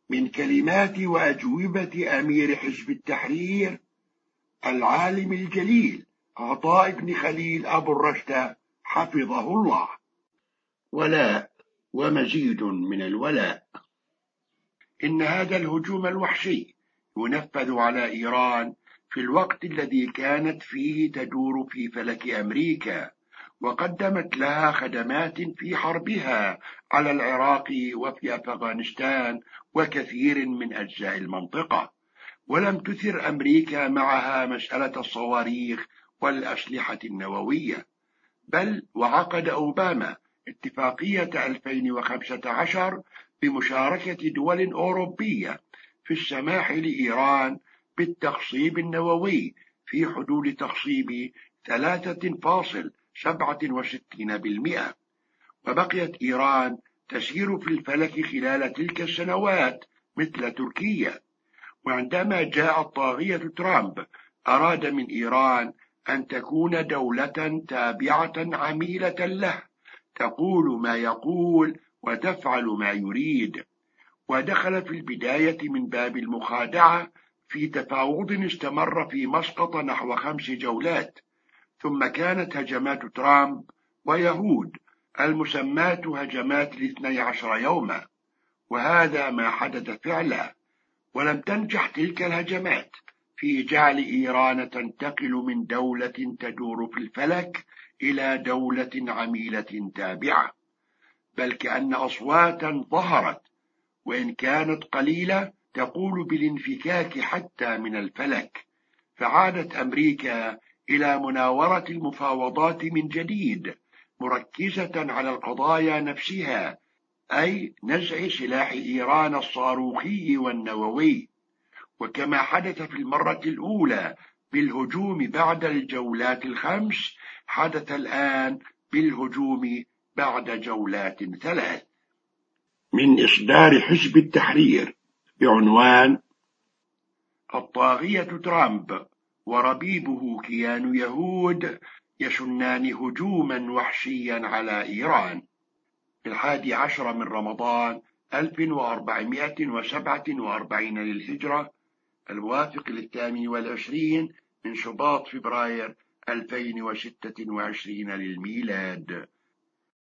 من كلمات وأجوبة أمير حزب التحرير العالم الجليل عطاء بن خليل أبو الرشد حفظه الله. ولاء ومزيد من الولاء. إن هذا الهجوم الوحشي ينفذ على إيران في الوقت الذي كانت فيه تدور في فلك أمريكا، وقدمت لها خدمات في حربها على العراق وفي أفغانستان وكثير من أجزاء المنطقة، ولم تثر أمريكا معها مسألة الصواريخ والأسلحة النووية، بل وعقد أوباما اتفاقية 2015 بمشاركة دول أوروبية في السماح لإيران بالتخصيب النووي في حدود تخصيب 3.67%، وبقيت إيران تسير في الفلك خلال تلك السنوات مثل تركيا. وعندما جاء الطاغية ترامب أراد من إيران أن تكون دولة تابعة عميلة له، تقول ما يقول وتفعل ما يريد، ودخل في البداية من باب المخادعة في تفاوض استمر في مسقط نحو 5 جولات، ثم كانت هجمات ترامب ويهود المسماة هجمات 12 يوما، وهذا ما حدث فعلا. ولم تنجح تلك الهجمات في جعل إيران تنتقل من دولة تدور في الفلك إلى دولة عميلة تابعة، بل كأن أصواتا ظهرت وإن كانت قليلة تقول بالانفكاك حتى من الفلك، فعادت أمريكا إلى مناورة المفاوضات من جديد، مركزة على القضايا نفسها، أي نزع سلاح إيران الصاروخي والنووي. وكما حدث في المرة الأولى بالهجوم بعد الجولات ال5، حدث الآن بالهجوم بعد جولات 3. من إصدار حزب التحرير بعنوان: الطاغية ترامب وربيبه كيان يهود يشنان هجوما وحشيا على إيران. 11 من رمضان 1447 للهجرة، الموافق 28 من شباط فبراير 2026 للميلاد.